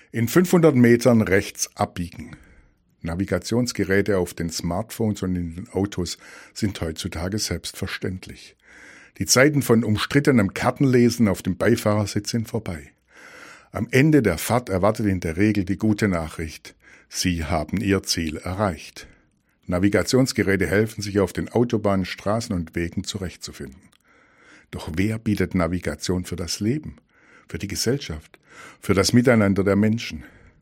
In 500 Metern rechts abbiegen. Navigationsgeräte auf den Smartphones und in den Autos sind heutzutage selbstverständlich. Die Zeiten von umstrittenem Kartenlesen auf dem Beifahrersitz sind vorbei. Am Ende der Fahrt erwartet in der Regel die gute Nachricht: Sie haben Ihr Ziel erreicht. Navigationsgeräte helfen, sich auf den Autobahnen, Straßen und Wegen zurechtzufinden. Doch wer bietet Navigation für das Leben, für die Gesellschaft, für das Miteinander der Menschen?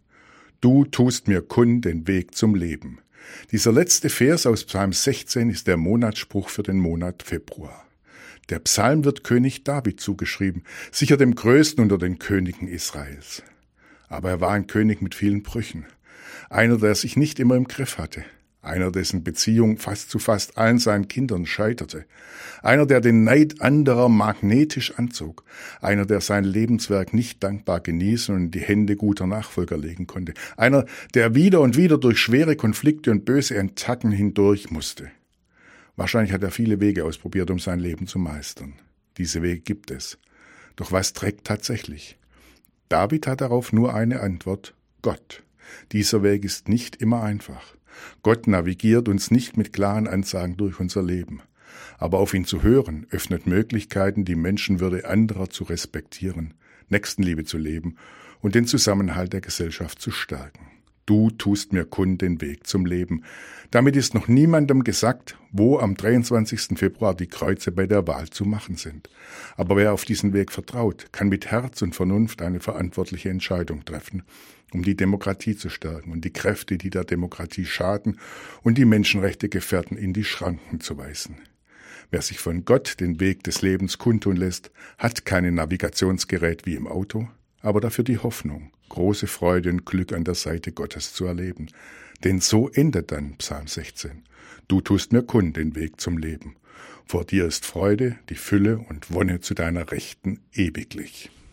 Du tust mir kund den Weg zum Leben. Dieser letzte Vers aus Psalm 16 ist der Monatsspruch für den Monat Februar. Der Psalm wird König David zugeschrieben, sicher dem größten unter den Königen Israels. Aber er war ein König mit vielen Brüchen, einer, der sich nicht immer im Griff hatte, einer, dessen Beziehung zu fast allen seinen Kindern scheiterte, einer, der den Neid anderer magnetisch anzog, einer, der sein Lebenswerk nicht dankbar genießen und in die Hände guter Nachfolger legen konnte, einer, der wieder und wieder durch schwere Konflikte und böse Attacken hindurch musste. Wahrscheinlich hat er viele Wege ausprobiert, um sein Leben zu meistern. Diese Wege gibt es. Doch was trägt tatsächlich? David hat darauf nur eine Antwort: Gott. Dieser Weg ist nicht immer einfach. Gott navigiert uns nicht mit klaren Ansagen durch unser Leben. Aber auf ihn zu hören, öffnet Möglichkeiten, die Menschenwürde anderer zu respektieren, Nächstenliebe zu leben und den Zusammenhalt der Gesellschaft zu stärken. Du tust mir kund den Weg zum Leben. Damit ist noch niemandem gesagt, wo am 23. Februar die Kreuze bei der Wahl zu machen sind. Aber wer auf diesen Weg vertraut, kann mit Herz und Vernunft eine verantwortliche Entscheidung treffen, um die Demokratie zu stärken und die Kräfte, die der Demokratie schaden und die Menschenrechte gefährden, in die Schranken zu weisen. Wer sich von Gott den Weg des Lebens kundtun lässt, hat kein Navigationsgerät wie im Auto, aber dafür die Hoffnung, große Freude und Glück an der Seite Gottes zu erleben. Denn so endet dann Psalm 16. Du tust mir kund den Weg zum Leben. Vor dir ist Freude, die Fülle und Wonne zu deiner Rechten ewiglich.